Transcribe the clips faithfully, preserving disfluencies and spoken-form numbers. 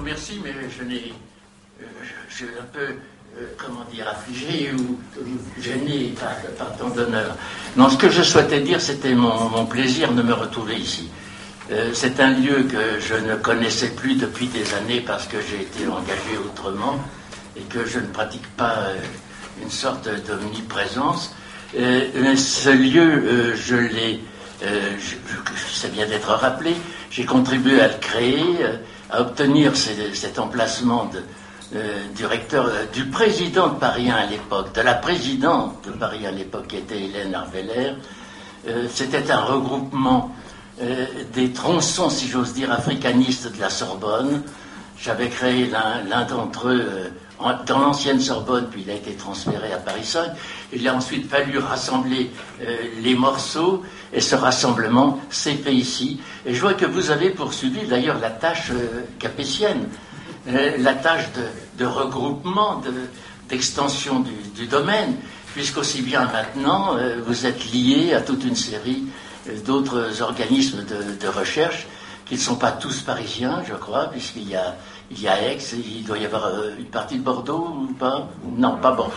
remercie, mais je n'ai... Euh, je suis un peu, euh, comment dire, affligé ou, ou gêné par, par tant d'honneur. Non, ce que je souhaitais dire, c'était mon, mon plaisir de me retrouver ici. Euh, c'est un lieu que je ne connaissais plus depuis des années parce que j'ai été engagé autrement et que je ne pratique pas euh, une sorte d'omniprésence. Euh, mais ce lieu, euh, je l'ai... Euh, je, je, ça vient d'être rappelé, j'ai contribué à le créer, euh, à obtenir ces, cet emplacement de, euh, du recteur, euh, du président de Paris un à l'époque, de la présidente de Paris à l'époque, qui était Hélène Arveller. Euh, c'était un regroupement euh, des tronçons, si j'ose dire, africanistes de la Sorbonne. J'avais créé l'un, l'un d'entre eux euh, en, dans l'ancienne Sorbonne, puis il a été transféré à Paris cinq. Il a ensuite fallu rassembler euh, les morceaux, et ce rassemblement s'est fait ici. Et je vois que vous avez poursuivi d'ailleurs la tâche euh, capétienne, euh, la tâche de, de regroupement, de, d'extension du, du domaine, puisqu'aussi bien maintenant, euh, vous êtes liés à toute une série euh, d'autres organismes de, de recherche qui ne sont pas tous parisiens, je crois, puisqu'il y a, il y a Aix, il doit y avoir euh, une partie de Bordeaux ou pas? Non, pas Bordeaux.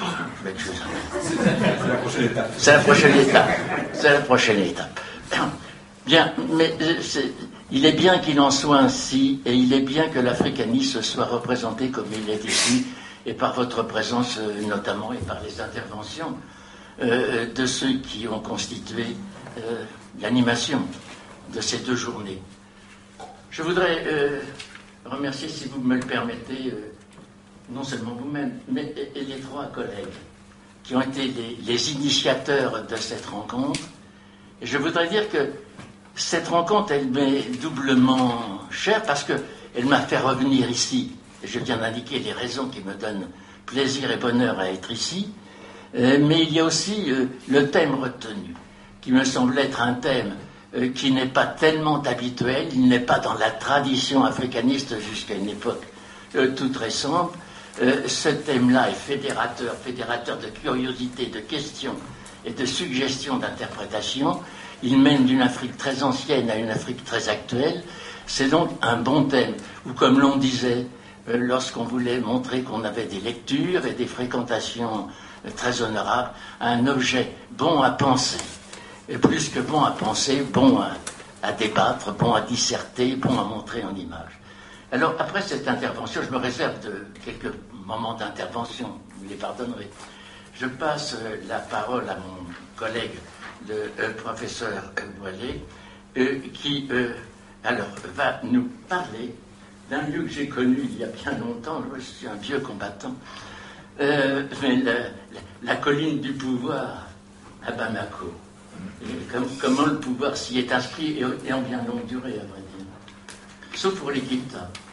C'est la prochaine étape. C'est la prochaine étape. C'est la prochaine étape. Bien, mais c'est, il est bien qu'il en soit ainsi, et il est bien que l'africanisme soit représenté comme il est ici, et par votre présence euh, notamment, et par les interventions euh, de ceux qui ont constitué euh, l'animation de ces deux journées. Je voudrais euh, remercier, si vous me le permettez, euh, non seulement vous-même, mais et, et les trois collègues qui ont été les, les initiateurs de cette rencontre. Et je voudrais dire que cette rencontre, elle m'est doublement chère parce qu'elle m'a fait revenir ici. Et je viens d'indiquer les raisons qui me donnent plaisir et bonheur à être ici. Euh, mais il y a aussi euh, le thème retenu, qui me semble être un thème Euh, qui n'est pas tellement habituel, il n'est pas dans la tradition africaniste jusqu'à une époque euh, toute récente. Euh, ce thème-là est fédérateur, fédérateur de curiosité, de questions et de suggestions d'interprétation. Il mène d'une Afrique très ancienne à une Afrique très actuelle. C'est donc un bon thème, ou comme l'on disait euh, lorsqu'on voulait montrer qu'on avait des lectures et des fréquentations euh, très honorables, un objet bon à penser. Et plus que bon à penser, bon à, à débattre, bon à disserter, bon à montrer en images. Alors, après cette intervention, je me réserve de quelques moments d'intervention, vous les pardonnerez. Je passe euh, la parole à mon collègue, le euh, professeur euh, Boilet, euh, qui, euh, alors, va nous parler d'un lieu que j'ai connu il y a bien longtemps. Je suis un vieux combattant, euh, mais la, la, la colline du pouvoir à Bamako. Et comme, comment le pouvoir s'y est inscrit et, et en bien longue durée, à vrai dire. Sauf pour l'Égypte.